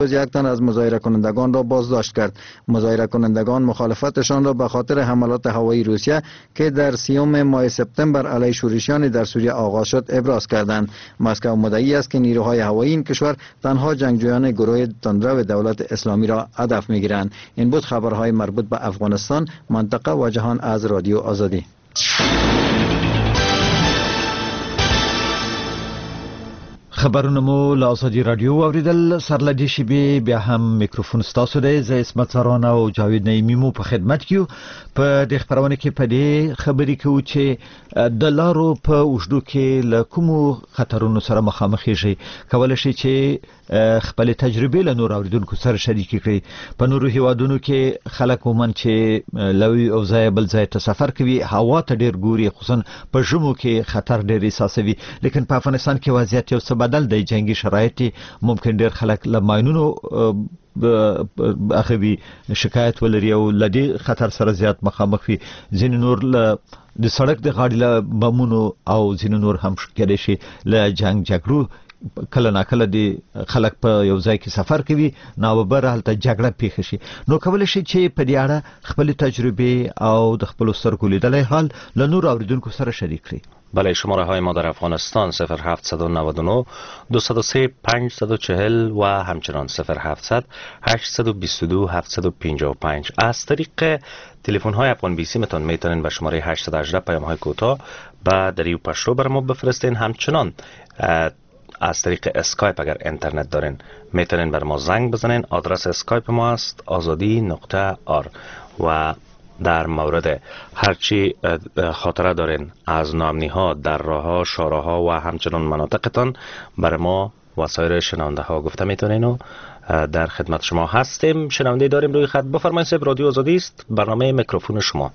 یک تن از مظاهره کنندگان را بازداشت کرد. مظاهره کنندگان مخالفتشان را به خاطر حملات هوایی روسیه که در 30 ماه سپتامبر علیه شورشیان در سوریه آغاز شد ابراز کردند. مسکو مدعی است که نیروهای هوایی این کشور تنها جنگجویان گروه تندرو دولت اسلامی را هدف میگیرند. این بود خبرهای مربوط به افغانستان، منطقه و جهان از رادیو آزادی. خبرونه مو له ازادي رادیو اوریدل. سرلدي شیبې بیا هم میکروفون ستاسو دی. زه اسمت سران او جاوید نعیمی مو په خدمت کې په دې خبرونه کې په دې خبرې کوو چې د لارو په اوږدو کې له کومو خطرونو سره مخامخ شي، کولای شي چې خپل تجربې له نور اوریدونکو سره شریک کړي. په نورو هیوادونو کې خلک ومن چې لوی او ځای بل ځای ته سفر کوي هوا ته ډیر ګوري، خصوصا په ژمو کې خطر ډیر احساسوي. لیکن په افغانستان کې وضعیت یو څه بدل دی. جنگي شرایط ممکن ډیر خلک له ماینونو اخوي شکایت ولري او لدی خطر سره زیات مخامخ وي. ځینې نور له د سړک د غاړې له بمونو او ځینې نور هم کېدای شي له جنگ جګړو کله ناکله د خلک په یو ځای کې سفر کوي، ناوبره هلته جګړه پیښه شي. نو کولای شي چې په دې اړه خپل تجربه او د خپل سترګو لیدلې حال له نور اوریدونکو سره شریک کړي. بله، شماره های ما در افغانستان 0799 203 540 و همچنان 0700 822 755. از طریق تلفن های افغان بیسی میتونین به شماره 818 پیام های کوتاه و دریو پشتو بر ما بفرستین. همچنان از طریق اسکایپ اگر اینترنت دارین میتونین بر ما زنگ بزنین. آدرس اسکایپ ما است azadi.r و در مورد هرچی خاطره دارین از ناامنی ها در راه ها، شاراها و همچنان مناطقتان بر ما و سایر شنونده ها گفته میتونین و در خدمت شما هستیم. شنونده داریم روی خط. بفرمایید صاحب، رادیو آزادی است، برنامه میکروفون شما.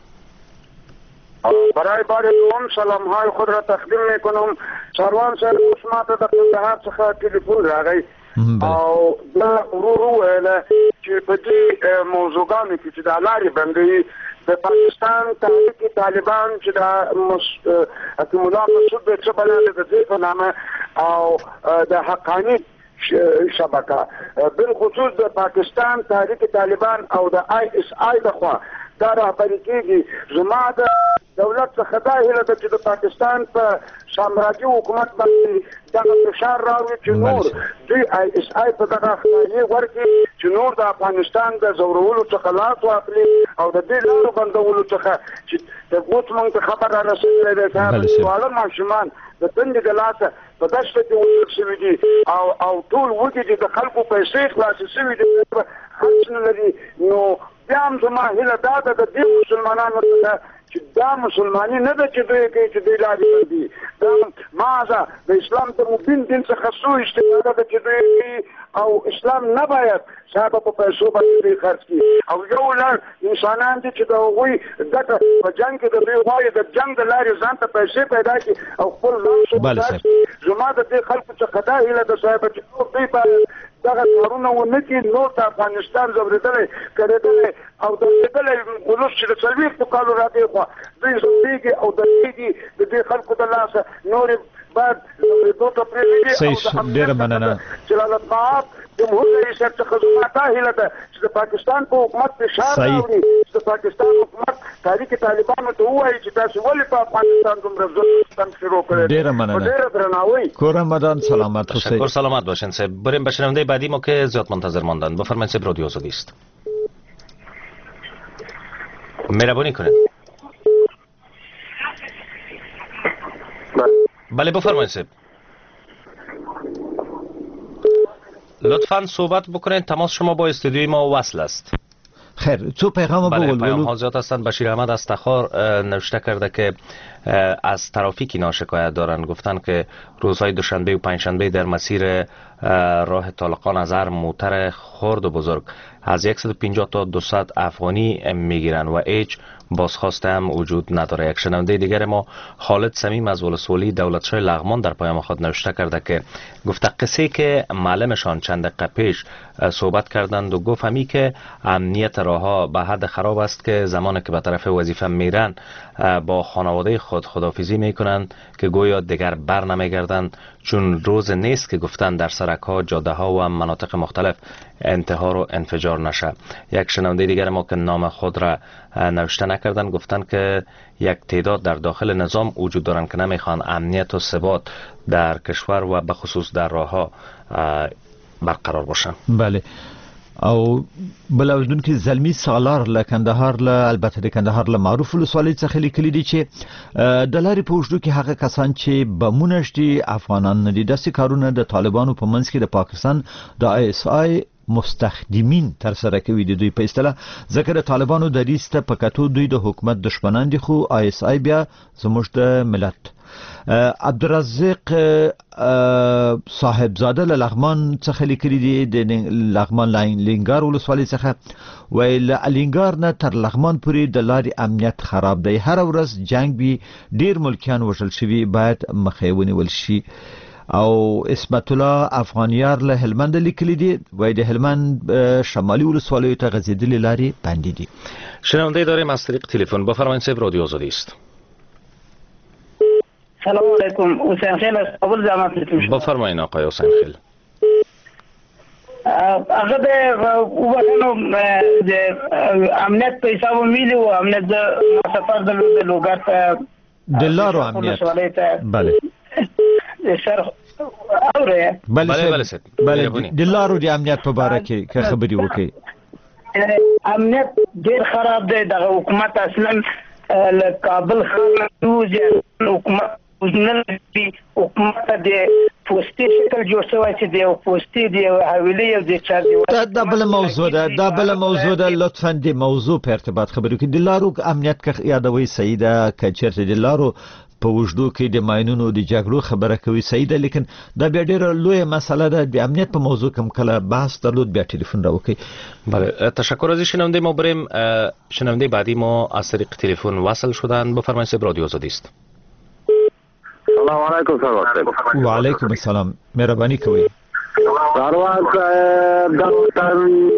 برای بار دوم سلام های خود را تقدیم میکنم. سروان صاحب ما ته د قندهار څخه ټلیفون راغی او دا ورو ویل چې په دې موضوعګانو کې چې د لارې بندي د پاکستان تحریک طالبان چې د مولا مسعود به څه بلل د دې په نامه او د حقانی شبکه بالخصوص د پاکستان تحریک طالبان او د ISI دغه دا رهبري کېږي. زما د دولت څخه دا هیله ده چې د پاکستان په سامراجي حکومت باندې دغه فشار راوړي چې نور دوی ISI په دغه خطایي ورکړي چې نور د افغانستان د زورولو څخه لاس واخلي او د دې لارو بندولو څخه چې د اوس موږ ته خبر را رسېدلی دی صاحب واړه ماشومان د تندې د لاسه په دشته کې وژل شوي دي او ټول وږي دي، د خلکو پیسې خلاصې شوي دي، خرڅ نه لري. نو بیا هم زما هیله دا ده د دې مسلمانانو څخه چې دا مسلماني نه ده چې دوی کوي چې دوی لارې بندي، دا مازه د اسلام د مبین دین څخه سوء استفاده ده چې دوی کوي او اسلام نه باید صاحب په پیسو باندې خرڅ کړي. او یو لړ انسانان دي چې د هغوی ګټه په جنګ کې د دوی غواړي د جنګ د لارې ځان ته پیسې پیدا کړي او خپل ځان. زما د دې خلکو څخه دا هیله ده صاحب چې دوی باید دغه کارونه ونه کړي، نور د افغانستان زبردلی کړېدلی او درېدلی ولس چې د 40 کالو راته خو دوی زبېږي او درېږي د دې خلکو د لاسه نور بعد زبېدو ته پرېږدي او د ډېره مننه جلال الطاعات جمهور رئیس څخه زما دا هیله ده چې د پاکستان په حکومت فشار راوړي چې د پاکستان حکومت تحریک طالبانو ته ووایي چې تاسو ولې په افغانستان دومره ظلم شروع کړی. ډېره مننه. ډېره درناوی. کورمدان سلامت اوسئ. تشکر، سلامت باشین صاحب. بریم به شنونده بعدی ما که زیاد منتظر ماندن. بفرمایید صاحب، رادیو آزادی است. مهربانی کنید. بله بفرمایید صاحب. لطفاً صحبت بکنید. تماس شما با استودیوی ما وصل است. خیر، تو پیغام بله، پیام ها زیاد هستند. بشیر احمد از تخار نوشته کرده که از ترافیک اینا شکایت دارن. گفتن که روزهای دوشنبه و پنجشنبه در مسیر راه طالقان از هر موتر خرد و بزرگ از 150 تا 200 افغانی میگیرن و هیچ بازخواست هم وجود نداره. یک شنونده دیگر ما خالد صمیم از ولسوالی دولتشاه لغمان در پیام خود نوشته کرده که گفته قصه که معلمشان چند دقیقه پیش صحبت کردند و گفت همی که امنیت راهها به حد خراب است که زمانی که به طرف وظیفه میرن با خانواده خود خداحافظی میکنند که گویا دیگر بر نمیگردند، چون روز نیست که گفتن در سرک‌ها، جاده‌ها و مناطق مختلف انتحار و انفجار نشه. یک شنونده دیگر ما که نام خود را نوشته نکردن گفتن که یک تعداد در داخل نظام وجود دارند که نمیخوان امنیت و ثبات در کشور و به خصوص در راه‌ها برقرار باشن. بله. او بلوزدون کې زلمی سالار له کندهار له البته د کندهار له معروف ولسوالۍ څخه لیکلي دي چې د لارې په اوږدو کې هغه کسان چې بمونه شتي افغانان نه دي، داسې کارونه د طالبانو په منځ کې د پاکستان د ISI مستخدمین تر سره کوي د دوی په اصطلاح، ځکه د طالبانو د ریسته په کتو دوی د حکومت دشمنان دي، خو ISI بیا زموږ د ملت. عبدالرزاق صاحبزاده له لغمان څخه لیکلي دي د لغمان لینګار ولسوالۍ څخه، ویل الینګار نه تر لغمان پورې د لارې امنیت خراب دی، هر ورځ جنگ وي، ډیر ملکیان وژل شوي، باید مخه ونیول شي. او اسمت الله افغانیار له هلمند لیکلي دي، وای د هلمند شمالي ولسوالیو ته غځېدلې لارې بندي دي. شنونده داریم از طریق تلفن. بفرمایید صاحب، رادیو آزادی است. سلام علیکم، حسین خیل از کابل زحمت می‌کشم. بفرمایید آقای حسین خیل. هغه د وګړو د امنیت په حساب میلی او امنیت د سفر د لوګات د لارو امنیت. بله شرح اوره. بله د لارو د امنیت په اړه کې خبري وکړي. امنیت ډیر خراب دی، د حکومت اصلا له کابل خلک حکومت حکومت د پوسټي شکل جوړ شوی چې د پوسټي د حویلې د چارجي دا بل موضوع ده لطفا د موضوع په ارتباط خبرو کې د لارو امنیت که یادوي سیده که چیرته د لارو په وجدو کې د ماینونو د جګړو خبره کوي سیده، لیکن دا بیا ډیره لوی مسله ده. د امنیت په موضوع کوم کله بحث درلود بیا تلفن را وکړي. بله، تشکر از شنونده ما. بریم شنونده بعدی ما از طریق تلفن وصل شدن. بفرمایید صاحب، رادیو آزادی است. سلام علیکم سروان. و علیکم السلام، مهربانی کوي. سروان دغه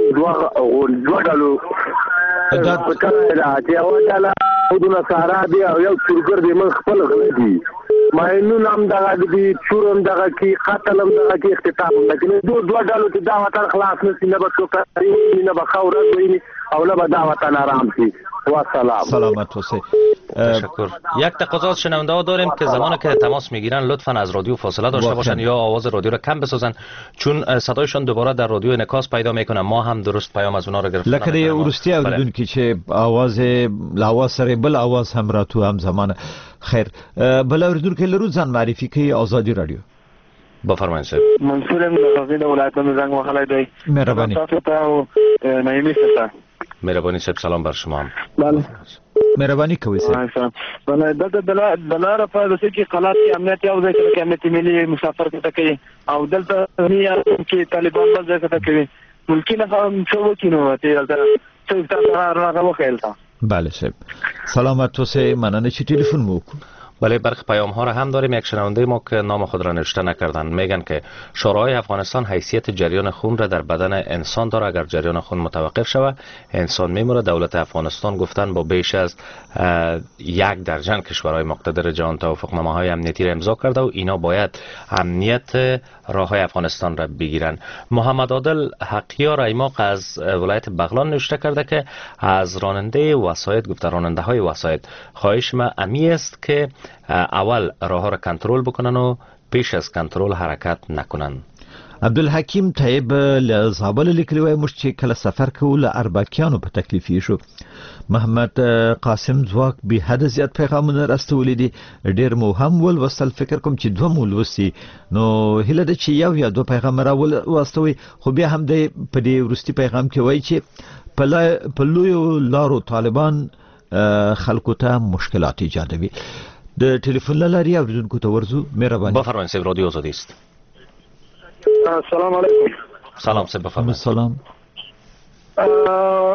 دوه ډالو دا چې اول ډاله ودونه سارا دی او یو چورګر دی، من خپل غلطي ماینون هم دغه دی، چورم دغه کی، قتل هم دغه کی، اختطاف هم دغه کی. دوه ډالو ته دا وطن خلاص نشي، نه به څوک نه به خاورت وي او نه به دا وطن آرام شي. و سلام. سلامت اوسئ. تشکر. یک تقاضا از شنونده ها داریم که زمانی که تماس میگیرن لطفا از رادیو فاصله داشته باشن یا آواز رادیو را کم بسازن، چون صدایشان دوباره در رادیو انعکاس پیدا میکنه، ما هم درست پیام از اونها را گرفتن. لکه د ورستی اوریدونکو چې आवाज سره بل आवाज هم راتو هم زمانه. خیر، بل اوریدونکو لرو ځان معرفي کوي. آزادی رادیو. بفرمایید صاحب. منصور مغازی د ولایتونو زنګ وهلای دی. مهرباني. تاسو ته او نایمی ته مهربانی صاحب، سلام بر شما هم. بله، مهرباني کوي صاحب. بله، دلته د لار په دسه کې قلات کې امنیت یو ځای کې امنیت ملي مسافر کې کوي او دلته نه کې طالبان په ځای کې کوي. ملکی نه هم څه وکینو ته دلته څه تاسو راغلو خیل تا. بله صاحب، سلامت اوسئ. مننه چې تلفن مو وکړ. بله، برخی پیام ها را هم داریم. یک شنونده ما که نام خود را نوشته نکردن میگن که شورای افغانستان حیثیت جریان خون را در بدن انسان داره، اگر جریان خون متوقف شود انسان میموره. دولت افغانستان گفتن با بیش از 1 درجن کشورهای مقتدر جهان توافقنامه‌های امنیتی را امضا کرده و اینا باید امنیت راههای افغانستان را بگیرن. محمد عادل حقیار ایماق از ولایت بغلان نوشته کرده که از راننده وسایط، گفته راننده های وسایط، خواهش ما امی است که اول راه ها را کنترل بکنن و پیش از کنترل حرکت نکنن. عبدالحکیم طیب له زابل لیکلی وای موږ چې کله سفر کوو له اربکیانو په تکلیف شو. محمد قاسم ځواک به حد زیات پیغامونه راستولې دي، ډیر مو هم ولوستل، فکر کوم چې دوه مو لوستي، نو هله د چې یو یا دوه پیغام را ولوستوي، خو بیا هم د په دې ورستي پیغام کې وای چې په لویو لارو طالبان خلکو ته مشکلات ایجادوي. د ټلیفون لاري اوریدونکو ته ورزو. مهرباني. بفرمایید صاحب، رادیو آزادی است. سلام علیکم. سلام صاحب، بفرمایید. سلام.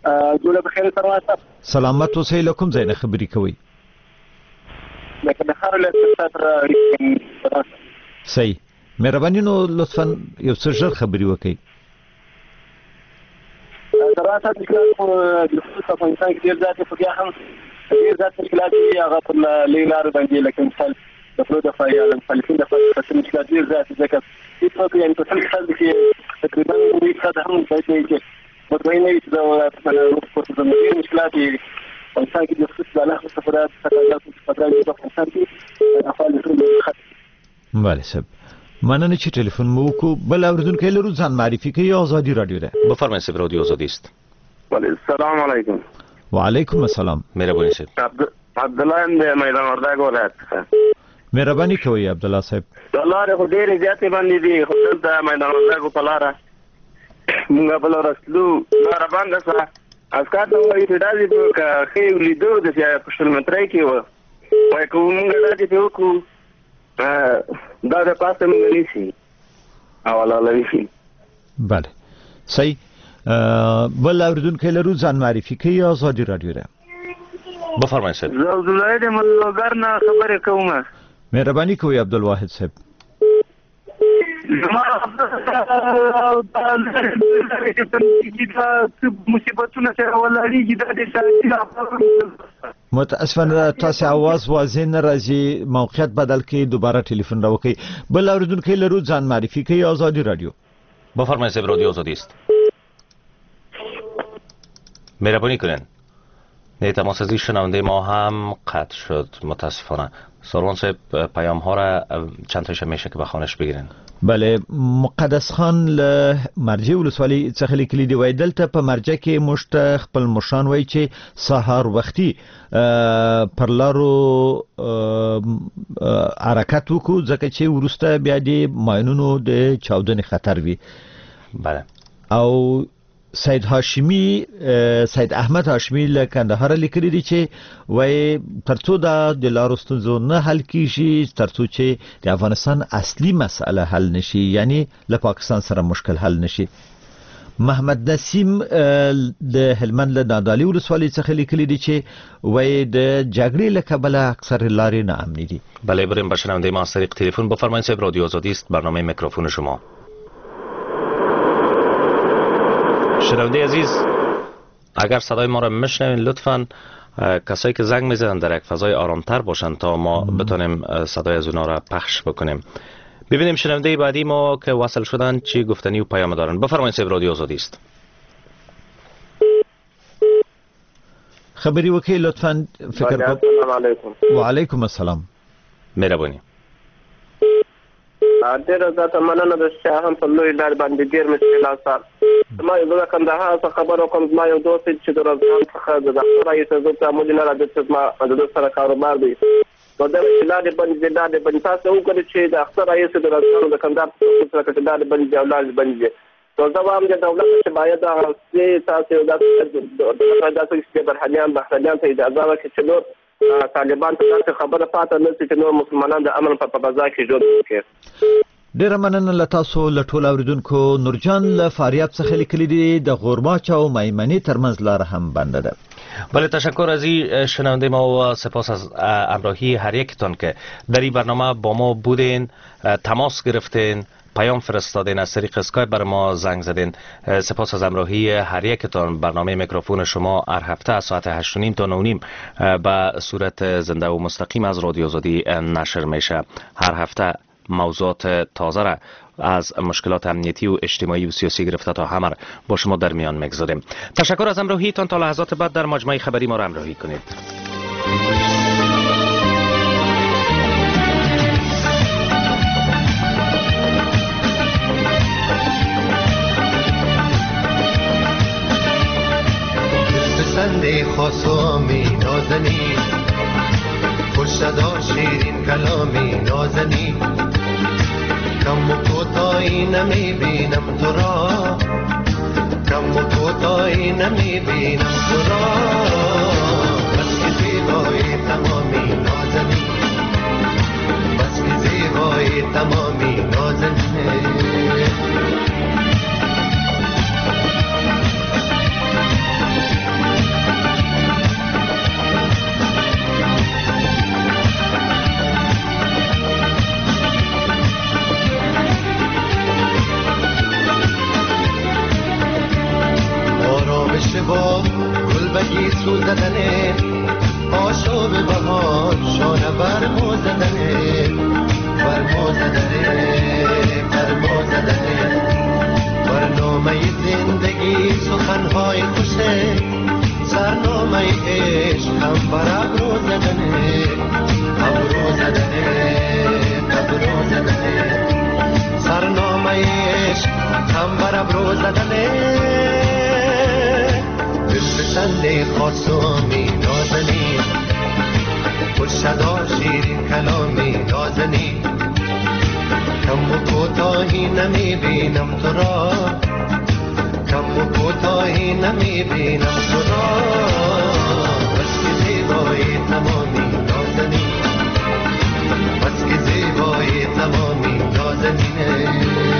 جوړه بخیر سره صاحب سلامت اوسئ. له کوم ځای نه خبرې کوئ؟ لکه د خار له سره صحیح. مهرباني نو لطفا یو څه ژر خبرې وکړئ. دراسات مشکلات په افغانستان کې ډېر زیات په بیا هم ډېر زیات مشکلات دي هغه په لیلار باندې لکه مثال د پلو د فایل مخالفین د فلسفه مشکلات ډېر زیات ځکه هیڅ یعنی په څل خل کې تقریبا وی څه هم ځای کې مطمئن نه چې دا په ډېر مشکلات دي افغانستان کې د خصوص د الله سفارت تقاضا په افغانستان کې افعال بله صاحب مننه چې ټلیفون مو وکړو. بل اوریدونکی لرو ځان معرفي کوي. آزادی رادیو ده. بفرمایید صاحب رادیو آزادی است. السلام علیکم. و علیکم السلام. مهرباني صاحب. عبدالله د میدان وردګ ولایت. مهرباني کوي عبدالله صاحب. الله خو ډېر زیاتې باندې دي خو دلته میدان وردګ په لاره موږ بل رسلو لاره باندې سره اسکار ته وایي چې دا دې په خې ولیدو د پښتون مترای کې و وای کوم موږ دا دې وکړو دا د پاسه موږ نشي اوله لوي. بله صحیح. بل اوریدونکی لرو ځان معرفي کوي. آزادی رادیو ده. بفرمایید صاحب. عبدالله د ملګر نه خبرې کوم. مهرباني کوي عبدالواحد صاحب. مصیبتونه سره ولاړیږي د متاسفانه تاسو आवाज واضح نه راځي. موقعیت بدل کړئ دوباره ټلیفون راوکړئ. بل اوریدونکی لرو ځان معرفي کوي. آزادی رادیو. بفرمایید صاحب رادیو آزادی است. مهربانی کنین. نه تماس از شنونده ما هم قطع شد متاسفانه. سروان صاحب پیام ها را چند تایشه میشه که بخوانش بگیرین. بله مقدس خان له مرجع ولسوالۍ څخه لیکلي دی. وای دلته په مرجع کې موږ خپل مشان وای چې سهار وختي پر لارو حرکت وکړو ځکه چې وروسته بیا د ماینونو د چاودنې خطر وي. بله. او سید احمد هاشمی له کندهار لیکلي دي چې وای ترڅو د لارو ستونزو نه حل کیږي ترڅو چې د افغانستان اصلي مسأله حل نشي یعنی له پاکستان سره مشکل حل نشي. محمد نسیم د هلمند له نادعلي ولسوالۍ څخه لیکلي دي چې وای د جګړې له کبله اکثر لارې ناامنې دي. بله بریم به شنونده ما از طریق تلفن. بفرمایید صاحب رادیو آزادی است. برنامه میکروفون شما. شنونده عزیز اگر صدای ما را میشنوین لطفاً کسایی که زنگ میزنن در یک فضای آرامتر باشن تا ما بتونیم صدای از اونا را پخش بکنیم. ببینیم شنونده بعدی ما که وصل شدن چی گفتنی و پیام دارن. بفرمایید صاحب رادیو آزادی است. خبری وکي لطفاً فکر کو. السلام علیکم. و علیکم السلام. مهربانی. ډېر زیاته مننه د شاهم په لوی لار باندې ډېر مشکلات سره ما یو د کندهار څخه خبرو کوم. ما یو دوست چې د رضوان څخه د دفتر رئیس د تعامل نه راځي چې ما د سره کاروبار دی نو د لارې باندې تاسو وکړئ چې د اختر رئیس د رضوان د کندهار څخه د لارې باندې اولاد باندې نو دا هم د دولت چې باید هغه تاسو د برهانيان ته اجازه ورکړي چې نور طالبان ته خبره پاتې نه چې نور مسلمانان د امن په فضا کې ژوند وکړي. ډیره مننه له تاسو له ټول اوریدونکو. نورجان له فاریاب څخه لیکلي دي د غورماچ او میمنې ترمنځ لار هم بنده ده. بله تشکر از این شنونده ما و سپاس از همراهی هر یکتان که در این برنامه با ما بودین، تماس گرفتین، پیام فرستادین، از طریق اسکایپ بر ما زنگ زدین. سپاس از همراهی هر یکتان. برنامه میکروفون شما هر هفته از ساعت 8:30 تا 9:30 به صورت زنده و مستقیم از رادیو آزادی نشر میشه. هر هفته موضوعات تازه را از مشکلات امنیتی و اجتماعی و سیاسی گرفته تا همه با شما در میان میگذاریم. تشکر از همراهیتان. تا لحظات بعد در مجموعه خبری ما را همراهی کنید. پسند خاصامی نازنی خوش صدا شیرین کلامی نازنی کم و کوتاهی نمیبینم تو را کم و کوتاهی نمیبینم تو را بس که زیبایی تمامی نازنی بس که زیبایی تمامی نازنی خوشه با گل بگی سو زدنه آشوب بهار شانه برمو زدنه برمو زدنه برمو زدنه برنامه زندگی سخنهای خوشه سرنامه عشق هم بر ابرو زدنه ابرو زدنه ابرو زدنه سرنامه عشق هم بر ابرو زدنه دل بسنده خاصامی نازنی خوشدا شیرین کلامی نازنی کم و کوتاهی نمیبینم تو را کم و کوتاهی نمیبینم تو را بس که زیبایی تمامی نازنی بس که زیبایی تمامی نازنینه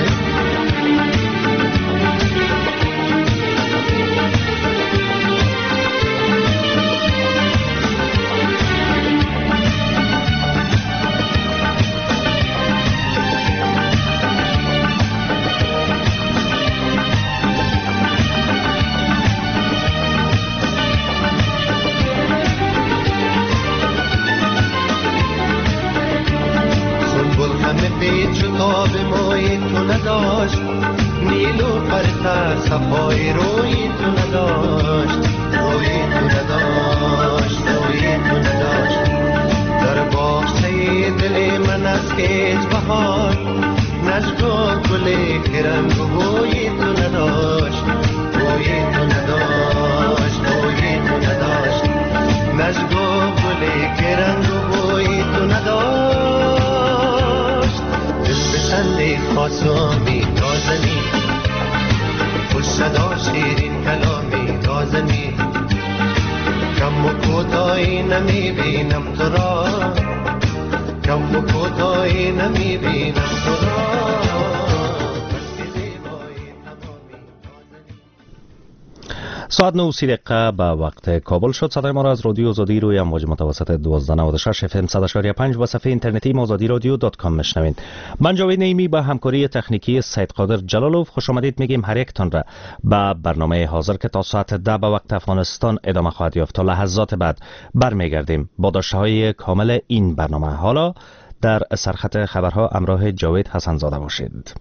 چطاب موی تو نداشت نیلو پرتر صفای روی تو نداشت روی تو نداشت روی تو نداشت در باغچه دل من از کج بهار نشگاه گل کرنگ و بوی تو نداشت بوی تو نداشت بوی تو نداشت نشگاه گل کرنگ و بوی تو نداشت سنده خاصامی نازنی خوش صدا شیرین کلامی نازنی کم و کوتاهی نمیبینم تو را کم و کوتاهی نمیبینم تو را ساعت 9:30 به وقت کابل شد. صدای ما را از رادیو آزادی روی امواج متوسط 1296 FM 100.5 و صفحه اینترنتی azadiradio.com میشنوین. من جاوید نعیمی با همکاری تکنیکی سید قادر جلالوف خوش آمدید میگیم هر یکتان را به برنامه حاضر که تا ساعت 10 به وقت افغانستان ادامه خواهد یافت. تا لحظات بعد برمیگردیم با داشته‌های کامل این برنامه. حالا در سرخط خبرها همراه جاوید حسن زاده باشید.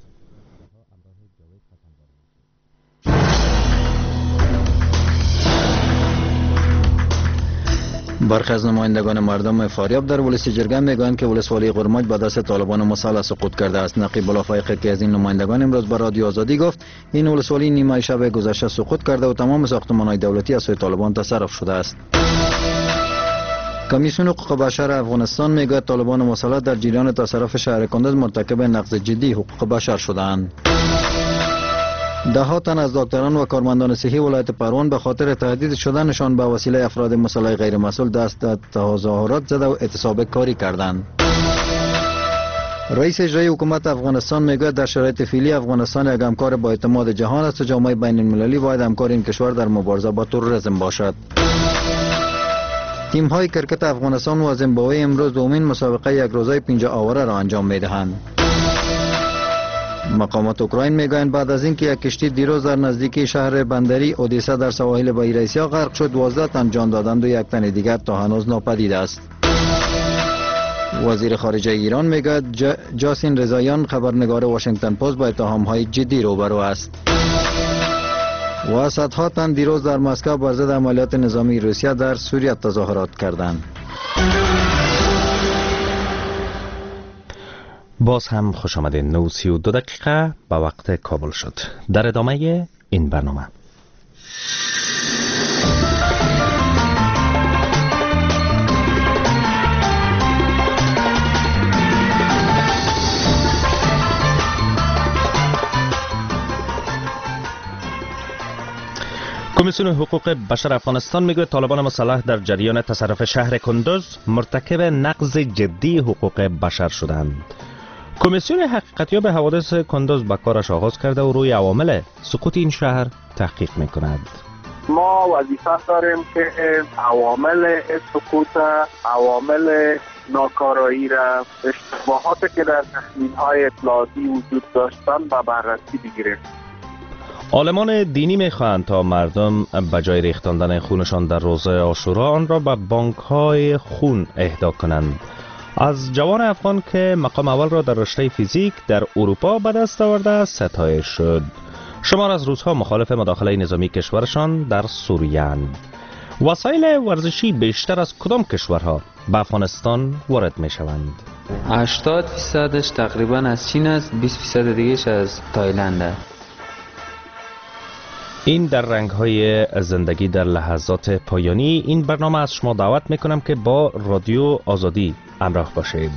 برخی از نمایندگان مردم فاریاب در ولسی جرگه میگویند که ولسوالی قرماج به دست طالبان مسلح سقوط کرده است. نقیب الافایقی که از این نمایندگان امروز به رادیو آزادی گفت این ولسوالی نیمه شب گذشته سقوط کرده و تمام ساختمان‌های دولتی از سوی طالبان تصرف شده است. کمیسیون حقوق بشر افغانستان میگوید طالبان مسلح در جریان تصرف شهر کندز مرتکب نقض جدی حقوق بشر شدند. ده ها تن از دکتران و کارمندان صحی ولایت پروان به خاطر تهدید شدنشان به وسیله افراد مسلح غیر مسئول دست به تظاهرات زده و اعتصاب کاری کردند. رئیس اجرایی حکومت افغانستان میگوید در شرایط فعلی افغانستان یک همکار با اعتماد جهان است و جامعه بین المللی باید همکار این کشور در مبارزه با تروریسم باشد. تیم های کرکت افغانستان و زیمبابوه امروز دومین مسابقه یک روزه 50 آوره را انجام میدهند. مقامات اوکراین میگویند بعد از اینکه یک کشتی دیروز در نزدیکی شهر بندری اودیسا در سواحل بحیر آسیا غرق شد 12 تن جان دادند و یک تن دیگر تا هنوز ناپدید است. وزیر خارجه ایران میگوید جاسین رضاییان خبرنگار واشنگتن پست با اتهام‌های جدی روبرو است. و صدها تن دیروز در مسکو بر ضد عملیات نظامی روسیه در سوریه تظاهرات کردند. باز هم خوش آمدین. 9:32 به وقت کابل شد. در ادامه این برنامه کمیسیون حقوق بشر افغانستان میگوید طالبان مسلح در جریان تصرف شهر کندوز مرتکب نقض جدی حقوق بشر شدند. کمیسیون حقیقتیاب حوادث کندوز به کارش آغاز کرده و روی عوامل سقوط این شهر تحقیق میکند. ما وظیفه داریم که عوامل سقوط، عوامل ناکارایی را، اشتباهاتی که در تخمین‌های اطلاعاتی وجود داشتن به بررسی بگیریم. عالمان دینی می‌خواهند تا مردم به جای ریختاندن خونشان در روزه عاشورا آن را به بانک‌های خون اهدا کنند. از جوان افغان که مقام اول را در رشته فیزیک در اروپا به دست آورده ستایش شد. شمار از روس‌ها مخالف مداخله نظامی کشورشان در سوریه اند. وسایل ورزشی بیشتر از کدام کشورها به افغانستان وارد می‌شوند؟ 80% تقریبا از چین است، 20% دیگه‌اش از تایلند است. این در رنگ‌های زندگی در لحظات پایانی این برنامه از شما دعوت می‌کنم که با رادیو آزادی همراه باشید.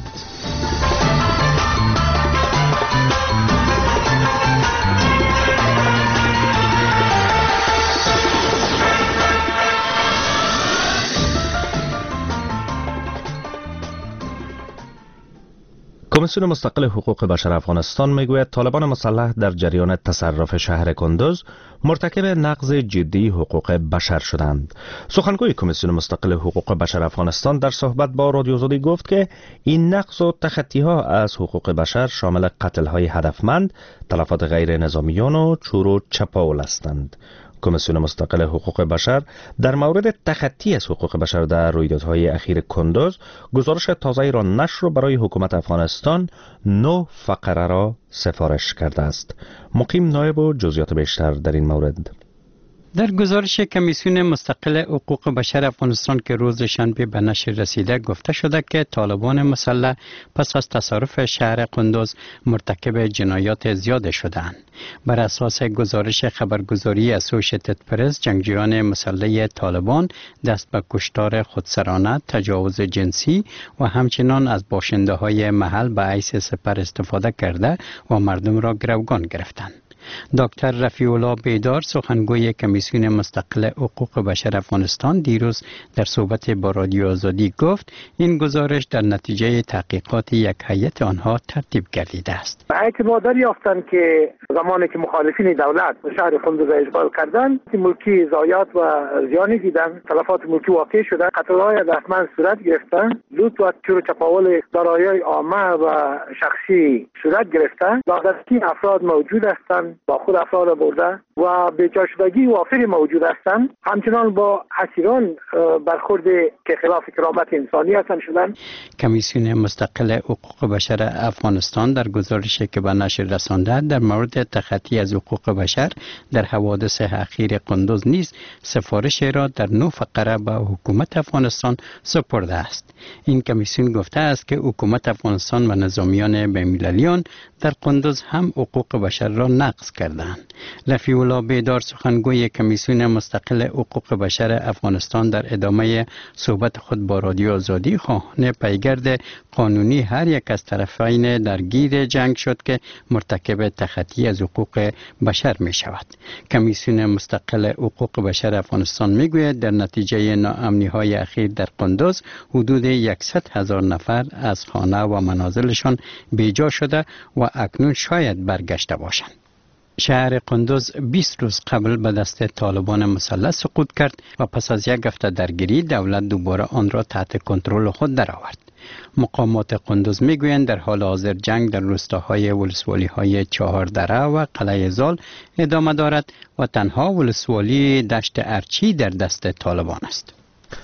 کمیسیون مستقل حقوق بشر افغانستان میگوید طالبان مسلح در جریان تصرف شهر کندوز مرتکب نقض جدی حقوق بشر شدند. سخنگوی کمیسیون مستقل حقوق بشر افغانستان در صحبت با رادیو آزادی گفت که این نقض و تخطی‌ها از حقوق بشر شامل قتل‌های هدفمند، تلفات غیر نظامیان و چور و چپاول هستند. کمیسیون مستقل حقوق بشر در مورد تخطی از حقوق بشر در رویدادهای اخیر کندوز گزارش تازه‌ای را نشر برای حکومت افغانستان 9 فقره را سفارش کرده است. مقیم نایب و جزئیات بیشتر در این مورد. در گزارش کمیسیون مستقل حقوق بشر افغانستان که روز شنبه به نشر رسیده گفته شده که طالبان مسلح پس از تصرف شهر قندوز مرتکب جنایات زیاد شدند. بر اساس گزارش خبرگزاری اسوشیتد پرس، جنگجویان مسلح طالبان دست به کشتار خودسرانه، تجاوز جنسی و همچنان از باشنده های محل به حیث سپر استفاده کرده و مردم را گروگان گرفتند. دکتر رفیع الله بیدار، سخنگوی کمیسیون مستقل حقوق بشر افغانستان، دیروز در صحبت با رادیو آزادی گفت این گزارش در نتیجه تحقیقات یک هیئت آنها ترتیب گردیده است. اعتماد یافتند که زمانی که مخالفین دولت شهر قندوز را اشغال کردند، ملکی ضایعات و زیانی دیدند، تلفات ملکی واقع شده، قتل‌های هدفمند صورت گرفتند، لوت و چور و چپاول دارایی‌های عامه و شخصی صورت گرفتند. لادرکی افراد موجود هستند، با خود افراد برده و بی‌جاشدگی وافری موجود هستند. همچنان با اسیران برخورد که خلاف کرامت انسانی هستند شدند. کمیسیون مستقل حقوق بشر افغانستان در گزارشی که به نشر رسانده در مورد تخطی از حقوق بشر در حوادث اخیر قندوز نیز سفارش را در 9 فقره به حکومت افغانستان سپرده است. این کمیسیون گفته است که حکومت افغانستان و نظامیان بین‌المللیان در قندوز هم حقوق بشر را نقض کردند. رفیع الله بیدار، سخنگوی کمیسیون مستقل حقوق بشر افغانستان، در ادامه صحبت خود با رادیو آزادی خواهان پیگرد قانونی هر یک از طرفین درگیر جنگ شد که مرتکب تخطی از حقوق بشر می شود. کمیسیون مستقل حقوق بشر افغانستان می گوید در نتیجه ناامنی های اخیر در قندوز حدود 100,000 نفر از خانه و منازلشان بیجا شده و اکنون شاید برگشته باشند. شهر قندوز 20 روز قبل به دست طالبان مسلح سقوط کرد و پس از یک هفته درگیری دولت دوباره آن را تحت کنترل خود درآورد. مقامات قندوز میگویند در حال حاضر جنگ در روستاهای ولسوالی‌های چهار دره و قلعه زال ادامه دارد و تنها ولسوالی دشت ارچی در دست طالبان است.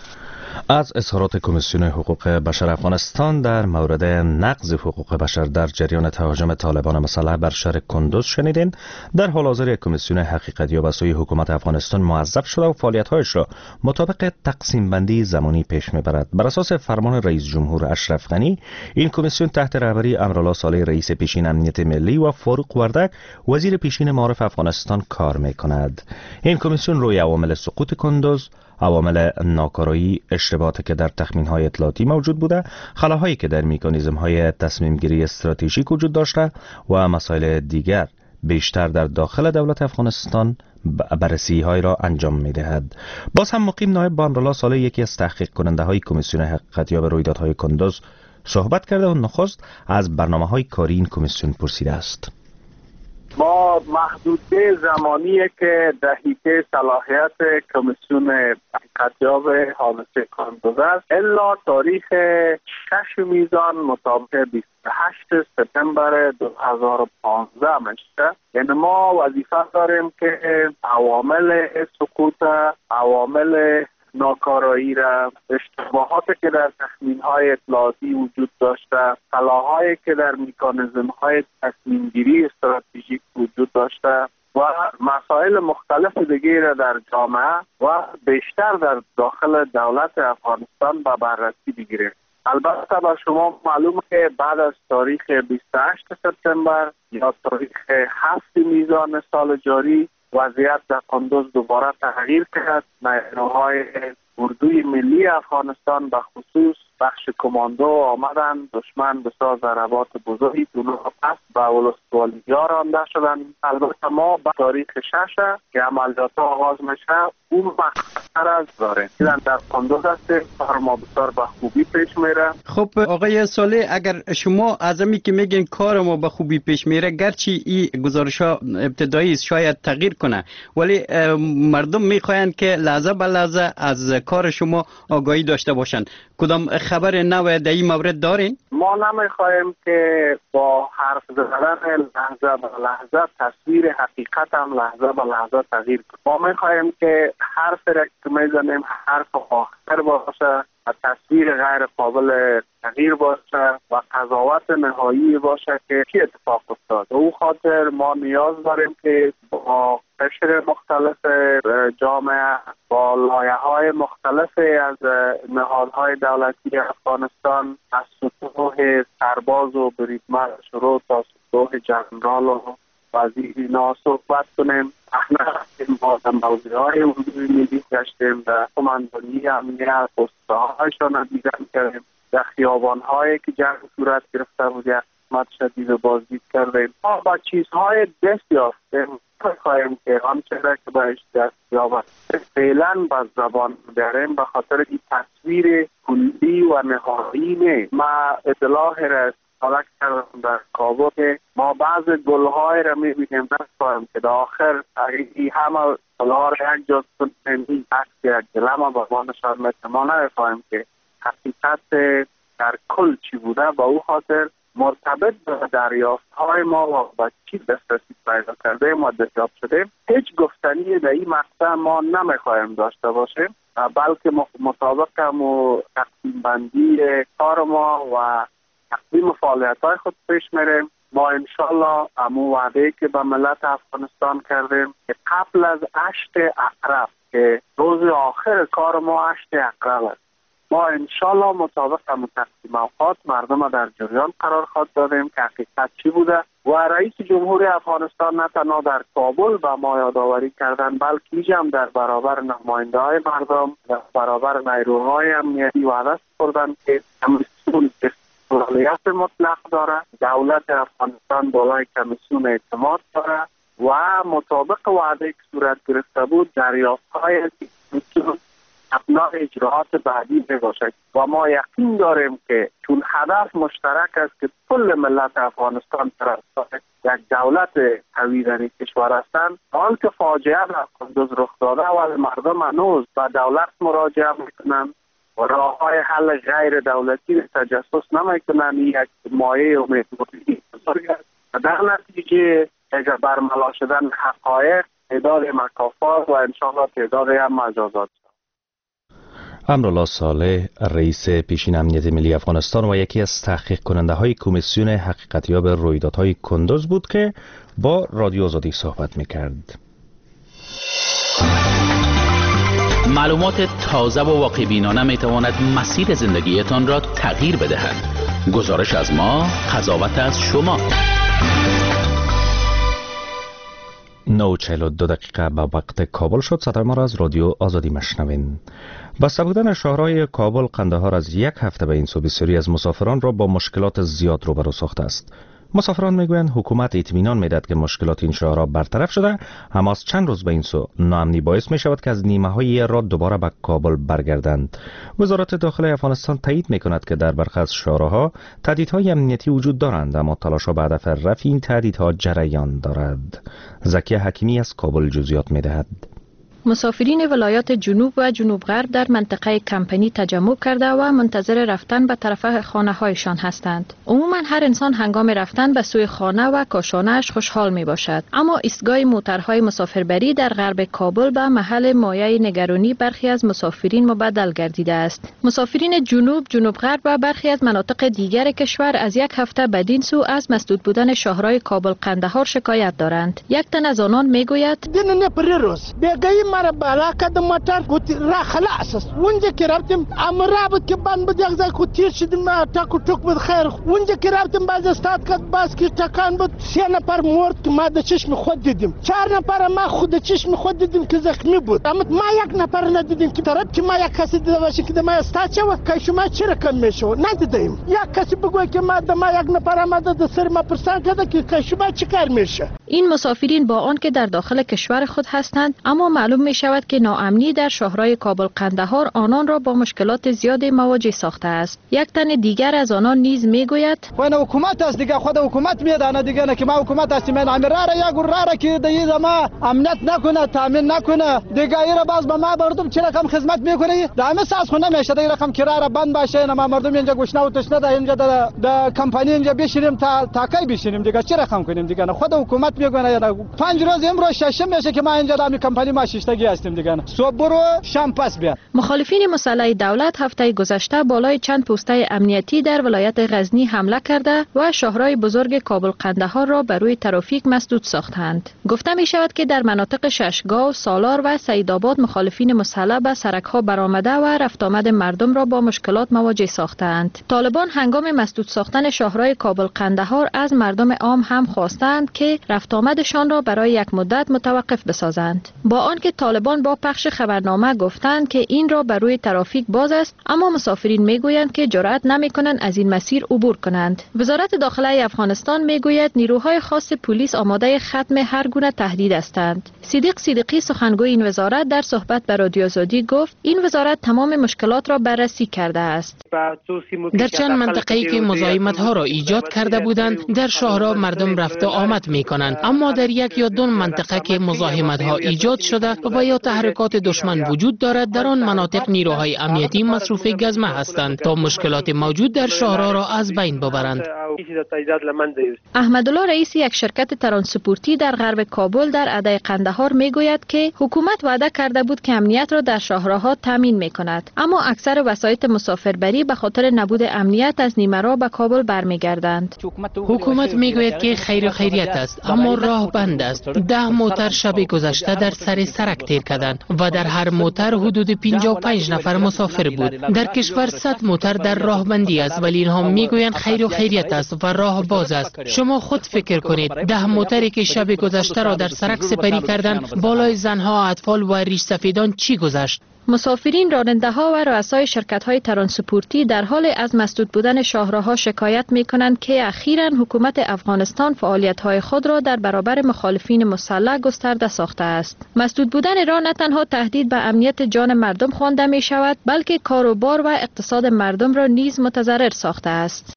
از اظهارات کمیسیون حقوق بشر افغانستان در مورد نقض حقوق بشر در جریان تهاجم طالبان مسلح بر شهر کندوز شنیدین. در حال حاضر کمیسیون حقیقت‌یاب از سوی حکومت افغانستان موظف شده و فعالیت‌هایش را مطابق تقسیم بندی زمانی پیش می‌برد. بر اساس فرمان رئیس جمهور اشرف غنی، این کمیسیون تحت رهبری امرالله صالح رئیس پیشین امنیت ملی و فاروق وردک وزیر پیشین معارف افغانستان کار می‌کند. این کمیسیون روی عوامل سقوط کندوز، عوامل ناکارایی، اشتباهاتی که در تخمین‌های اطلاعاتی موجود بوده، خلاهایی که در مکانیزم‌های تصمیم‌گیری استراتژیک وجود داشته و مسائل دیگر بیشتر در داخل دولت افغانستان بررسی‌های را انجام می‌دهد. باز هم مقیم نایب با امرالله صالح، یکی از تحقیق کننده‌های کمیسیون حقیقت‌یاب رویدادهای کندوز، صحبت کرده و نخست از برنامه‌های کاری این کمیسیون پرسیده است. ما محدوده زمانی که دهیه صلاحیت کمیسیون تحقیقاتیاب حادثه کندوز است الا تاریخ 6 میزان مطابق 28 سپتامبر 2015 میشه. یعنی ما وظیفه داریم که عوامل سقوط، عوامل ناکارایی را، اشتباهاتی که در تخمین‌های اطلاعاتی وجود داشته، خلاهایی که در مکانیزم‌های تصمیم‌گیری استراتژیک وجود داشته و مسائل مختلف دیگه را در جامعه و بیشتر در داخل دولت افغانستان به بررسی بگیریم. البته با شما معلومه که بعد از تاریخ 28 سپتامبر یا تاریخ 7 میزان سال جاری وضعیت در کندوز دوباره تغییر کرد. نیروهای اردوی ملی افغانستان به خصوص بخش کماندو آمدن، دشمن بسیار ضربات بزرگی اونها پس به ولسوالی‌ها رانده شدن. البته ما به تاریخ 6 که عملیات آغاز میشه اون مختصر از داره در کندوز هست، کار ما بسیار به خوبی پیش میره. خب آقای صالح، اگر شما از امی که میگین کار ما به خوبی پیش میره، گرچه این گزارش ها ابتدایی شاید تغییر کنه ولی مردم میخواین که لحظه به لحظه از کار شما آگاهی داشته باشن. کدام خبر نو در این مورد دارین؟ ما نمیخوایم که با حرف زدن لحظه به لحظه تصویر حقیقت هم لحظه به لحظه تغییر کنه. ما میخوایم که حرف را که میزنیم حرف آخر باشه و تصویر غیر قابل تغییر باشه و قضاوت نهایی باشه که چی اتفاق افتاد. او خاطر ما نیاز داریم که با قشر مختلف جامعه، با لایه‌های مختلف از نهادهای دولتی افغانستان، از سطوح سرباز و بریدمن شروع تا سطوح جنرال و وزیر اینا صحبت کنیم. احنا ما در موضوعهای اردوی ملی گشتیم، در کماندانی امنیت پستهایشان دیدن کردیم، در خیابانهایی که جنگ صورت گرفته بود یک قسمت شدید بازدید کردیم. ما با چیزهای دست یافتیم. خواهیم که آنچه را که باید دست یابد فعلا با زبان بیاریم به خاطر این تصویر کلی و نهایی نه. ما اطلاع را حالا کردم در کابل که ما بعض گلهای را میبینیم نخواهیم که در آخر این همه گلها را یک جا کنیم این عکس یک گلمه با ما نشان میده. ما نخواهیم که حقیقت در کل چی بوده. با او خاطر مرتبط به دریافت‌های ما و با چی دسترسی پیدا کرده ما دریافت شده هیچ گفتنی در این مقطع ما نمیخواهیم داشته باشیم، بلکه مطابق و تقسیم بندی کار ما و تقسیم فعالیت‌های خود پیش میریم. ما انشالله امو وعده که به ملت افغانستان کردیم که قبل از 8 اقرب که روز آخر کار ما 8 اقرب است، ما انشالله مطابق همون تقسیم اوقات مردم در جریان قرار خواهد دادیم که حقیقت چی بوده و رئیس جمهوری افغانستان نه تنها در کابل به ما یادآوری کردن بلکه هم در برابر نماینده های مردم، در برابر نیروهای امنیتی وعده سپردن که کمیسیون استقلالیت مطلق داره، دولت افغانستان بالای کمیسیون اعتماد داره و مطابق وعده که صورت گرفته بود دریافت‌های ابنای اجراعات بعدی باشد و ما یقین داریم که چون هدف مشترک است که کل ملت افغانستان طرفدار یک دولت قوی در این کشور هستند، آن که فاجعه در کندوز رخ داده و مردم هنوز به دولت مراجعه میکنند و راههای حل غیر دولتی تجسس نمیکنند. یک مایه امیدواری بزرگ است و در نتیجه برملا شدن حقایق تعداد مکافات و انشاءالله تعداد هم مجازات. امرالله صالح رئیس پیشین امنیت ملی افغانستان و یکی از تحقیق کننده های کمیسیون حقیقتیاب رویدادهای کندوز بود که با رادیو آزادی صحبت میکرد. معلومات تازه و واقع بینانه میتواند مسیر زندگیتان را تغییر بدهد. گزارش از ما، قضاوت از شما. 9:42 دقیقه به وقت کابل شد. صدای ما را از رادیو آزادی مشنوین. بسته بودن شهرهای کابل، قندهار از یک هفته به این سو بسیاری از مسافران را با مشکلات زیاد روبرو ساخته است. مسافران میگویند حکومت اطمینان میدهد که مشکلات این شهرها برطرف شده، اما از چند روز به این سو ناامنی باعث می شود که از نیمه‌های را دوباره به کابل برگردند. وزارت داخلی افغانستان تایید میکند که در برخی از شهرها تهدیدهای امنیتی وجود دارند، اما تلاش‌ها به هدف رفع این تهدیدها جریان دارد. زکی حکیمی از کابل جزئیات میدهد. مسافرین ولایات جنوب و جنوب غرب در منطقه کمپنی تجمع کرده و منتظر رفتن به طرف خانه هایشان هستند. عموما هر انسان هنگام رفتن به سوی خانه و کاشانه‌اش خوشحال می باشد، اما ایستگاه موترهای مسافربری در غرب کابل به محل مایه نگرانی برخی از مسافرین مبدل گردیده است. مسافرین جنوب، جنوب غرب و برخی از مناطق دیگر کشور از یک هفته بدین سو از مسدود بودن شاهرای کابل قندهار شکایت دارند. یک تن از آنان میگوید مرا بالا کردم موتر گفت را خلاص است. اونجا که رفتیم امرا بود که بند بود یک ځای کو تیر شدیم تاک و ټوک بود خیر. اونجا که رفتیم باز استاد کرد باز که تکان بود 3 نفر مرد که ما د چشم خود دیدیم. 4 نفر ما خود د چشم خود دیدیم که زخمی بود. اما ما یک نفر ندیدیم که طرف که ما یک کسی دیده باشه که ما استاد شو که شما چرا کم میشو ندیدیم. یک کسی بگوی که ما یک نفر آمده د سر ما پرسان کرده که شما چیکار میشه. این مسافرین با آن که در داخل کشور خود هستند، اما معلوم می شود که ناامنی در شاهرای کابل قندهار آنان را با مشکلات زیاد مواجه ساخته است. یک تن دیگر از آنان نیز می گوید وین حکومت است دیگه، خود حکومت میدانه دیگه، نه که ما حکومت هستیم امراره یا گراره که دیگه ما امنیت نکنه، تامین نکنه دیگه. ایرا باز به ما مردم چه رقم خدمت میکنه؟ دامه ساز خونه میشه دیگه، رقم کرایه را بند باشه، نه ما مردم اینجا گوشنا و تشنه ده اینجا در کمپانی اینجا بشینیم تا کی بشینیم دیگه، چه رقم کنیم دیگه؟ نه خود حکومت میگه 5 روز امروز ششم میشه که ما اینجا در کمپانی ما ششتگی هستیم دیگه. صبح برو شام پس بیا. مخالفین مسلح دولت هفته گذشته بالای چند پوسته امنیتی در ولایت غزنی حمله کرده و شاهرای بزرگ کابل قندهار را بر روی ترافیک مسدود ساختند. گفته می شود که در مناطق ششگاو، سالار و سیدآباد مخالفین مسلح به سرک‌ها برآمده و رفت آمد مردم را با مشکلات مواجه ساختند. طالبان هنگام مسدود ساختن شاهرای کابل قندهار از مردم عام هم خواستند که رفت آمدشان را برای یک مدت متوقف بسازند. با آنکه طالبان با پخش خبرنامه گفتند که این را بر روی ترافیک باز است، اما مسافرین میگویند که جرأت نمیکنند از این مسیر عبور کنند. وزارت داخلی افغانستان میگوید نیروهای خاص پلیس آماده ختم هر گونه تهدید هستند. صدیق صدیقی سخنگوی این وزارت در صحبت با رادیو آزادی گفت این وزارت تمام مشکلات را بررسی کرده است. در چند منطقه‌ای که مزاحمت‌ها را ایجاد کرده بودند در شهرها مردم رفت و آمد می‌کنند، اما در یک یا دو منطقه که مزاحمت‌ها ایجاد شده و یا تحرکات دشمن وجود دارد، در آن مناطق نیروهای امنیتی مصروف گزمه هستند تا مشکلات موجود در شهرها را از بین ببرند. احمدالله رئیس یک شرکت ترانسپورتی در غرب کابل در اده قندهار میگوید که حکومت وعده کرده بود که امنیت را در شاهراها تامین میکند، اما اکثر وسایط مسافربری به خاطر نبود امنیت از نیمه‌راه به کابل برمیگردند. حکومت میگوید که خیر خیریت است، اما راه بند است. 10 موتر شب گذشته در سر سرک تیر کردند و در هر موتر حدود 55 نفر مسافر بود. در کشور 100 موتر در راه بندی است، ولی اینها میگویند خیر و خیریت است و راه باز است. شما خود فکر کنید 10 موتری که شب گذشته را در سرک سپری کردند، بالای زنها، اطفال و ریش سفیدان چی گذشت؟ مسافرین، راننده‌ها و رؤسای شرکت‌های ترانسپورتی در حال از مسدود بودن شاهراها شکایت می‌کنند که اخیراً حکومت افغانستان فعالیت‌های خود را در برابر مخالفین مسلح گسترده ساخته است. مسدود بودن را نه تنها تهدید به امنیت جان مردم خوانده می‌شود، بلکه کار و بار و اقتصاد مردم را نیز متضرر ساخته است.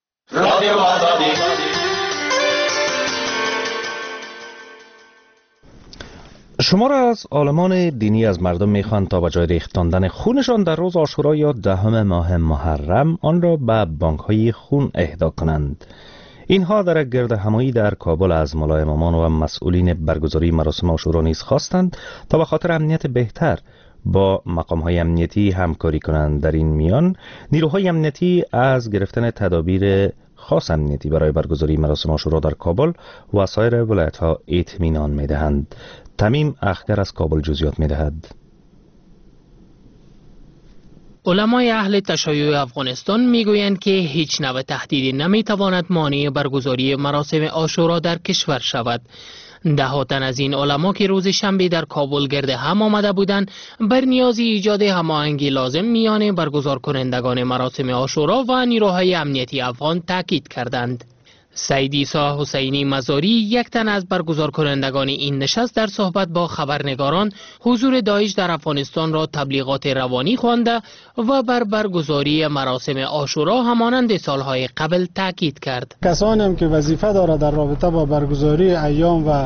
شمار از عالمان دینی از مردم میخواهند تا به جای ریختاندن خونشان در روز عاشورا یا 10 ماه محرم آن را به بانک‌های خون اهدا کنند. اینها در گرد همایی در کابل از ملای امامان و مسئولین برگزاری مراسم عاشورا نیز خواستند تا به خاطر امنیت بهتر با مقام‌های امنیتی همکاری کنند. در این میان نیروهای امنیتی از گرفتن تدابیر خاص امنیتی برای برگزاری مراسم عاشورا در کابل و سایر ولایت‌ها اطمینان می‌دهند. تمیم اخگر از کابل جزئیات می‌دهد. علمای اهل تشیع افغانستان میگویند که هیچ نوع تهدیدی نمیتواند مانع برگزاری مراسم عاشورا در کشور شود. 10 تن از این علما که روز شنبه در کابل گرد هم آمده بودند، بر نیاز ایجاد هماهنگی لازم میان برگزار کنندگان مراسم عاشورا و نیروهای امنیتی افغان تاکید کردند. سید عیسی حسینی مزاری، یک تن از برگزار کنندگان این نشست، در صحبت با خبرنگاران حضور داعش در افغانستان را تبلیغات روانی خوانده و بر برگزاری مراسم عاشورا همانند سالهای قبل تاکید کرد. کسانی هم که وظیفه دارد در رابطه با برگزاری ایام و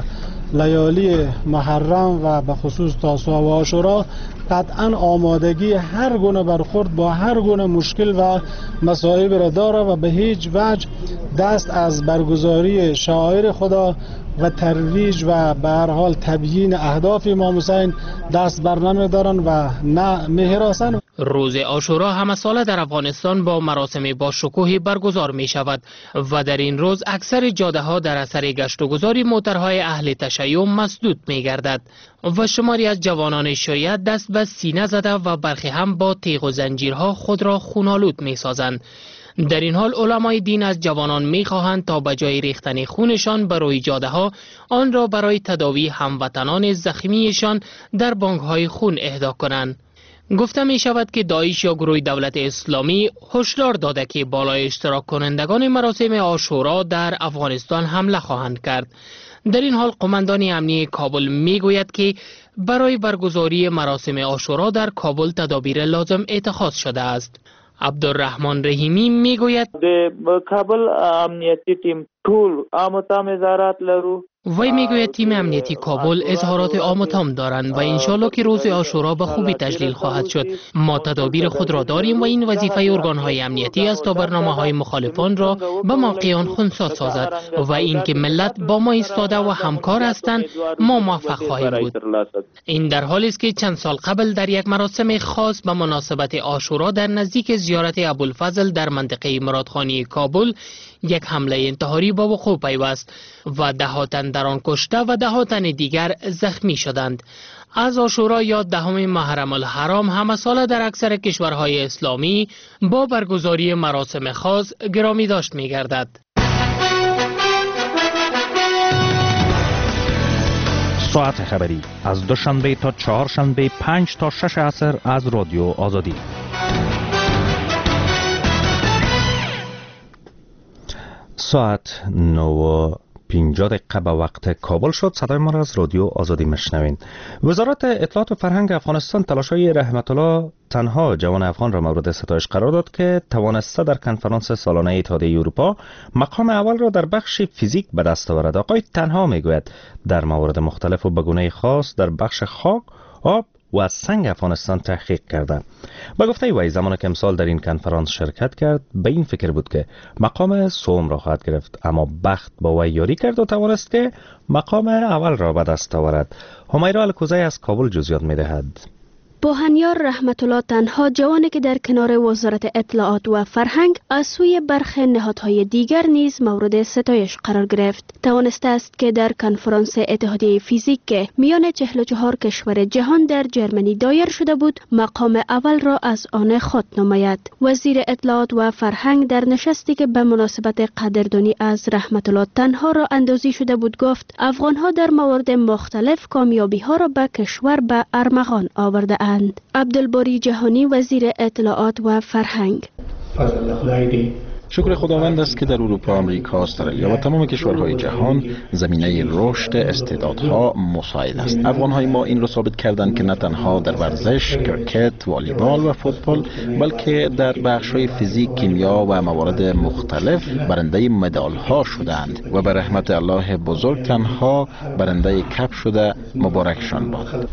لیالی محرم و به خصوص تاسوعا و عاشورا قطعا آمادگی هر گونه برخورد با هر گونه مشکل و مصائب را داره و به هیچ وجه دست از برگزاری شعائر خدا و ترویج و به هر حال تبیین اهداف امام حسین دست بر نمی‌دارند و نه می‌هراسند. روز عاشورا همه ساله در افغانستان با مراسم با شکوهی برگزار می شود و در این روز اکثر جاده ها در اثر گشت و گذار موترهای اهل تشیع مسدود می گردد و شماری از جوانان شیعه دست به سینه زده و برخی هم با تیغ و زنجیرها خود را خونالود می سازند. در این حال علمای دین از جوانان می خواهند تا به جای ریختن خونشان بر روی جاده ها آن را برای تداوی هموطنان زخمیشان در بانک های خون اهدا کنند. گفته می شود که داعش یا گروه دولت اسلامی هشدار داده که بالای اشتراک کنندگان مراسم عاشورا در افغانستان حمله خواهند کرد. در این حال قماندان امنیتی کابل می گوید که برای برگزاری مراسم عاشورا در کابل تدابیر لازم اتخاذ شده است. عبدالرحمن رحیمی می گوید د کابل امنیتی تیم ټول عام تام وزارت لرو. وی میگوید تیم امنیتی کابل اظهارات عام و تام دارند و انشالله که روز عاشورا به خوبی تجلیل خواهد شد. ما تدابیر خود را داریم و این وظیفه ارگان‌های امنیتی است تا برنامه‌های مخالفان را به موقعان خنثی سازد و اینکه ملت با ما ایستاده و همکار هستند ما موفق خواهیم بود. این در حالی است که چند سال قبل در یک مراسم خاص به مناسبت عاشورا در نزدیک زیارت ابوالفضل در منطقه مرادخانی کابل یک حمله انتحاری با وقوع پیوست و ده ها تن در آن کشته و ده ها تن دیگر زخمی شدند. از عاشورا یا دهم محرم الحرام همه ساله در اکثر کشورهای اسلامی با برگزاری مراسم خاص گرامی داشت می گردد. ساعت خبری از دوشنبه تا چهارشنبه 5 تا 6 عصر از رادیو آزادی. ساعت 9:50 به وقت کابل شد. صدای ما را از رادیو آزادی میشنوین. وزارت اطلاعات و فرهنگ افغانستان تلاش‌های رحمت الله تنها جوان افغان را مورد ستایش قرار داد که توانسته در کنفرانس سالانه اتحادیه اروپا مقام اول را در بخش فیزیک به دست آورد. آقای تنها میگوید در موارد مختلف و به گونه خاص در بخش خاک، آب و از سنگ افغانستان تحقیق کردند. با گفته وی زمانی که امسال در این کنفرانس شرکت کرد به این فکر بود که مقام سوم را خواهد گرفت، اما بخت با وی یاری کرد و توانست که مقام اول را به دست آورد. همیرا الکوزی از کابل جزئیات می‌دهد. بوهنیار رحمت الله تنها جوانی که در کنار وزارت اطلاعات و فرهنگ از سوی برخی نهادهای دیگر نیز مورد ستایش قرار گرفت. توانسته است که در کنفرانس اتحادیه فیزیک که میان 44 کشور جهان در جرمنی دایر شده بود مقام اول را از آن خود نماید. وزیر اطلاعات و فرهنگ در نشستی که به مناسبت قدردانی از رحمت الله تنها را اندازی شده بود گفت افغانها در موارد مختلف کامیابی ها را به کشور به ارمغان آورده اند. عبدالباری جهانی وزیر اطلاعات و فرهنگ: شکر خداوند است که در اروپا، آمریکا، استرالیا و تمام کشورهای جهان زمینه رشد استعدادها مساعد است. افغانهای ما این را ثابت کردند که نه تنها در ورزش، کرکت، والیبال و فوتبال بلکه در بخش‌های فیزیک، کیمیا و موارد مختلف برنده مدال‌ها شدند و به رحمت الله بزرگ تنها برنده کپ شده. مبارکشان باد.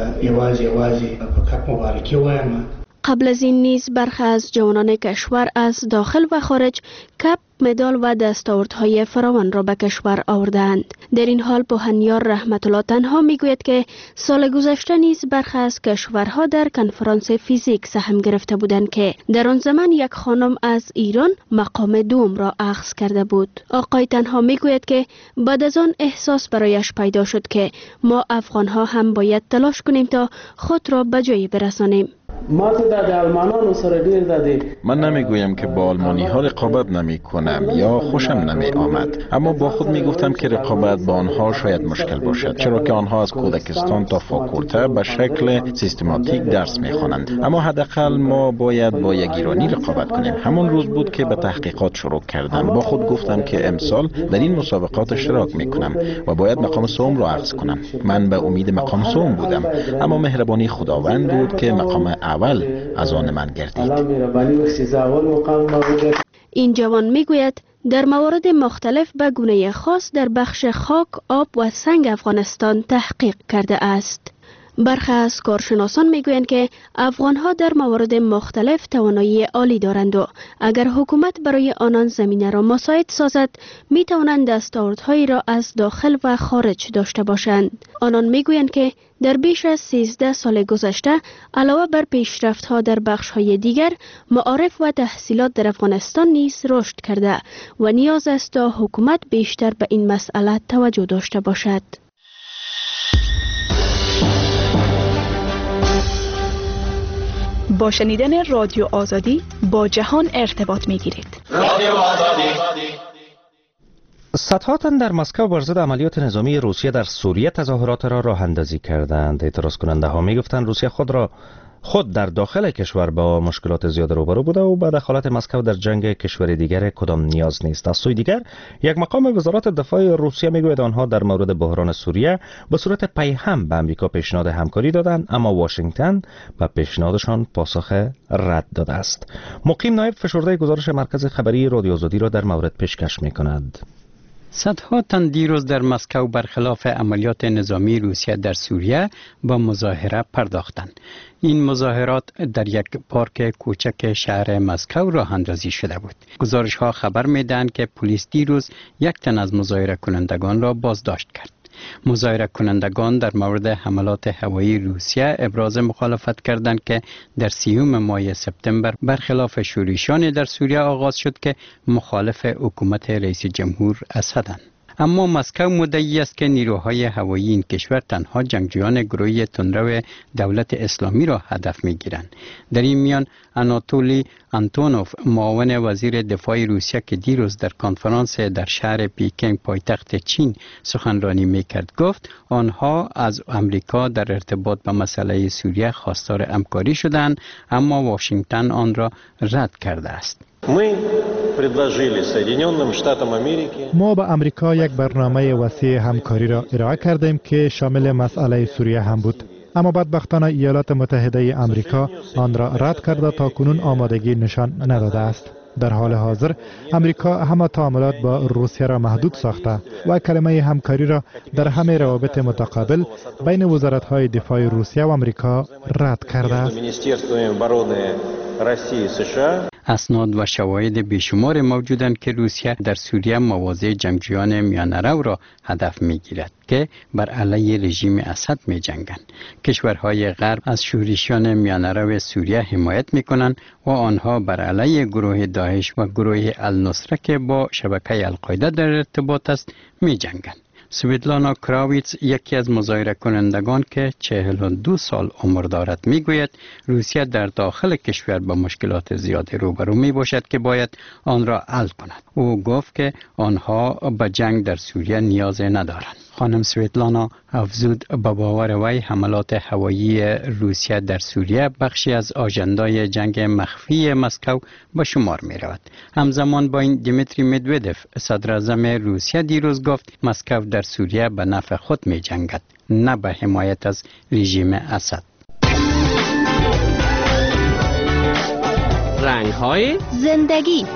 قبل از این نیز برخی از جوانان کشور از داخل و خارج کپ، مدال و دستاوردهای فراوان را به کشور آوردند. در این حال بوهنیار رحمت الله تنها میگوید که سال گذشته نیز برخی از کشورها در کنفرانس فیزیک سهم گرفته بودند که در آن زمان یک خانم از ایران مقام دوم را اخذ کرده بود. آقای تنها میگوید که بعد از آن احساس برایش پیدا شد که ما افغانها هم باید تلاش کنیم تا خود را به جایی برسانیم. ما ته د آلمانانو سره ډیر د من نمیگویم که با آلمانی ها رقابت نمی کنم یا خوشم نمی آمد، اما با خود می گفتم که رقابت با آنها شاید مشکل باشد، چرا که آنها از کودکستان تا فاکولته به شکل سیستماتیک درس می خوانند. اما حداقل ما باید با یک ایرانی رقابت کنیم. همون روز بود که به تحقیقات شروع کردم. با خود گفتم که امسال در این مسابقات اشتراک می کنم و باید مقام سوم را اخذ کنم. من به امید مقام سوم بودم، اما مهربانی خداوند بود که مقام اول از آن من گردید. این جوان میگوید در موارد مختلف به گونه خاص در بخش خاک، آب و سنگ افغانستان تحقیق کرده است. برخی از کارشناسان میگویند که افغانها در موارد مختلف توانایی عالی دارند و اگر حکومت برای آنان زمینه را مساعد سازد می توانند دستاوردهایی را از داخل و خارج داشته باشند. آنان میگویند که در بیش از 13 سال گذشته علاوه بر پیشرفت‌ها در بخش‌های دیگر، معارف و تحصیلات در افغانستان نیز رشد کرده و نیاز است تا حکومت بیشتر به این مسئله توجه داشته باشد. با شنیدن رادیو آزادی با جهان ارتباط می‌گیرید. رادیو آزادی. صدها تن در مسکو بر ضد عملیات نظامی روسیه در سوریه تظاهرات را راه اندازی کردند. اعتراض کننده ها میگفتند روسیه خود در داخل کشور با مشکلات زیاد روبرو بوده و با دخالت مسکو در جنگ کشور دیگر کدام نیاز نیست. از سوی دیگر یک مقام وزارت دفاع روسیه میگوید آنها در مورد بحران سوریه به صورت پیهم به امریکا پیشنهاد همکاری دادند، اما واشنگتن به پیشنهادشان پاسخ رد داده است. مقیم نایب فشرده گزارش مرکز خبری رادیو آزادی را در مورد پیشکش میکند. صدها تن دیروز در مسکو برخلاف عملیات نظامی روسیه در سوریه با مظاهره پرداختند. این مظاهرات در یک پارک کوچک شهر مسکو راه اندازی شده بود. گزارش ها خبر میدهند که پلیس دیروز یک تن از مظاهره کنندگان را بازداشت کرد. مظاهره کنندگان در مورد حملات هوایی روسیه ابراز مخالفت کردند که در 30 ماه سپتامبر برخلاف شورش‌هایی در سوریه آغاز شد که مخالف حکومت رئیس جمهور اسدند. اما مسکو مدعی است که نیروهای هوایی این کشور تنها جنگجویان گروهی تندرو دولت اسلامی را هدف می‌گیرند. در این میان آناتولی آنتونوف، معاون وزیر دفاع روسیه که دیروز در کنفرانس در شهر پیکینگ پایتخت چین سخنرانی می‌کرد، گفت آنها از امریکا در ارتباط با مسئله سوریه خواستار همکاری شدند، اما واشنگتن آن را رد کرده است. ما با امریکا یک برنامه وسیع همکاری را ارائه کردیم که شامل مسئله سوریه هم بود، اما بدبختانه ایالات متحده امریکا آن را رد کرده تا کنون آمادگی نشان نداده است. در حال حاضر امریکا همه تعاملات با روسیه را محدود ساخته و کلمه همکاری را در همه روابط متقابل بین وزارت‌های دفاع روسیه و امریکا رد کرده است. اسناد و شواهد بیشمار موجودند که روسیه در سوریه مواضع جنگجویان میانه‌رو را هدف می‌گیرد که بر علیه رژیم اسد می‌جنگند. کشورهای غرب از شورشیان میانه‌رو سوریه حمایت می‌کنند و آنها بر علیه گروه داعش و گروه النصره که با شبکه القاعده در ارتباط است می‌جنگند. سویدلانا کراویتس، یکی از مظاهره کنندگان که 42 سال عمر دارد، میگوید روسیه در داخل کشور با مشکلات زیادی روبرو می باشد که باید آن را حل کند. او گفت که آنها به جنگ در سوریه نیاز ندارند. خانم سویدلانا افزود به باور وی حملات هوایی روسیه در سوریه بخشی از آژندای جنگ مخفی مسکو به شمار می رود. همزمان با این دیمیتری مدودف، صدر اعظم روسیه، دیروز گفت مسکو در سوریه به نفع خود می جنگد، نه به حمایت از رژیم اسد. رنگ‌های زندگی.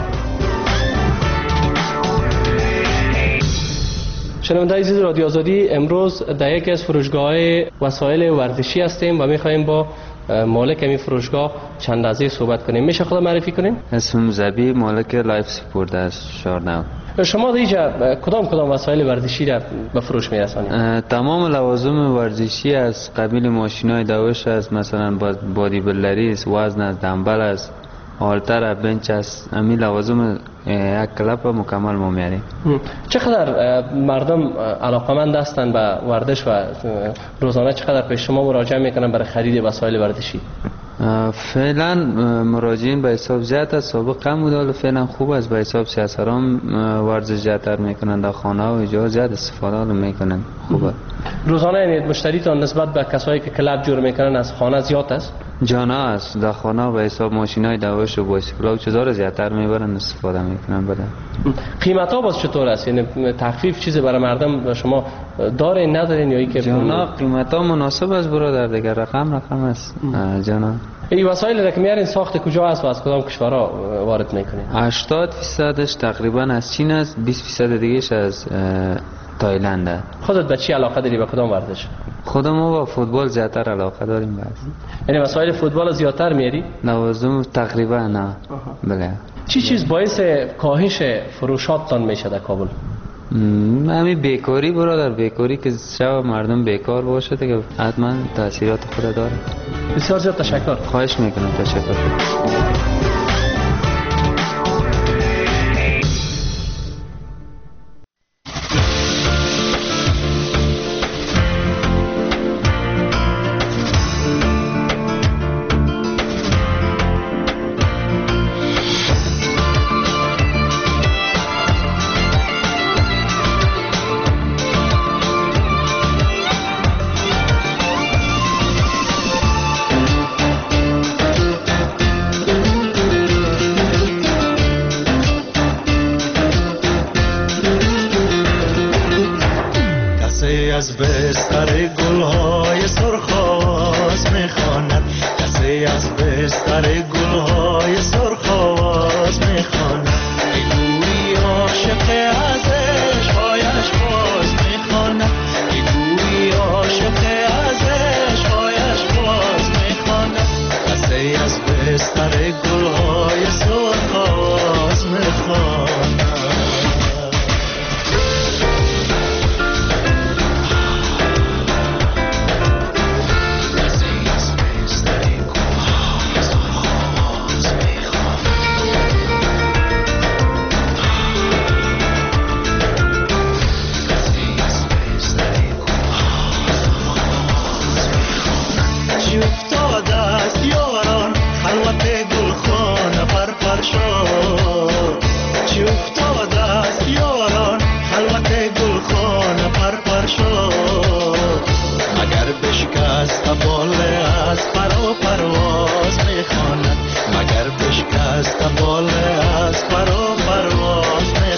شنوندگان عزیز رادیو آزادی، امروز در یکی از فروشگاه‌های وسایل ورزشی هستیم و می‌خوایم با مالک این فروشگاه چند لحظه صحبت کنیم. میشه خود معرفی کنیم؟ اسمم زبی، مالک لایف سپورت است شارنو. شما دیجا کدام وسایل ورزشی را به فروش میرسانید؟ تمام لوازم ورزشی از قبیل ماشینای دوش است، مثلا بادی بلدری است، وزن است، دنبل است، هالتر، بنچ است. همین لوازم یک کلاب مکمل ما میاریم. چقدر مردم علاقمند هستند به ورزش و روزانه چقدر پیش شما مراجعه میکنن برای خرید وسایل ورزشی؟ فعلا مراجعین به حساب زیاد است، سابق کم بود ولی فعلا خوب است. به حساب سیاسران ورزش زیادتر میکنند، در خانه و اینجا زیاد استفاده میکنند. خوبه. روزانه یعنی مشتریتان نسبت به کسایی که کلاب جور میکنن از خانه زیاد است؟ جانا است. در خانه به حساب ماشینای دوش و بایسکل‌ها و چیزا رو زیادتر میبرن استفاده میکنن. بعد قیمت ها باز چطور است؟ یعنی تخفیف چیزی برای مردم شما دارین ندارین یا اینکه جانا قیمت ها مناسب است برادر، دیگه رقم است. جانا این وسایل را که میارین ساخت کجا است و از کدام کشورها وارد میکنین؟ 80%ش تقریبا از چین است، 20% دیگهش از تایلند. خودت به چی علاقه داری، به کدام ورزش؟ خودم با فوتبال زیادتر علاقه داریم. بس یعنی وسایل فوتبال زیادتر میاری؟ لوازم تقریبا نه. بله. چی چیز باعث کاهش فروشاتتان میشه در کابل؟ همین بیکاری برادر، بیکاری که شب مردم بیکار باشه دیگه حتما تاثیرات خود داره. بسیار زیاد تشکر. خواهش میکنم. تشکر. از بستر گلهای سرخاز میخواند، کسی از بستر گلهای سرخاز میخواند. بگویی عاشق از عشقهایش باز میخواند، بگویی عاشق از عشقهایش باز میخواند. کسی از بستر گلهای سرخاز میخواند. مگر بشکست باله از پر و پرواز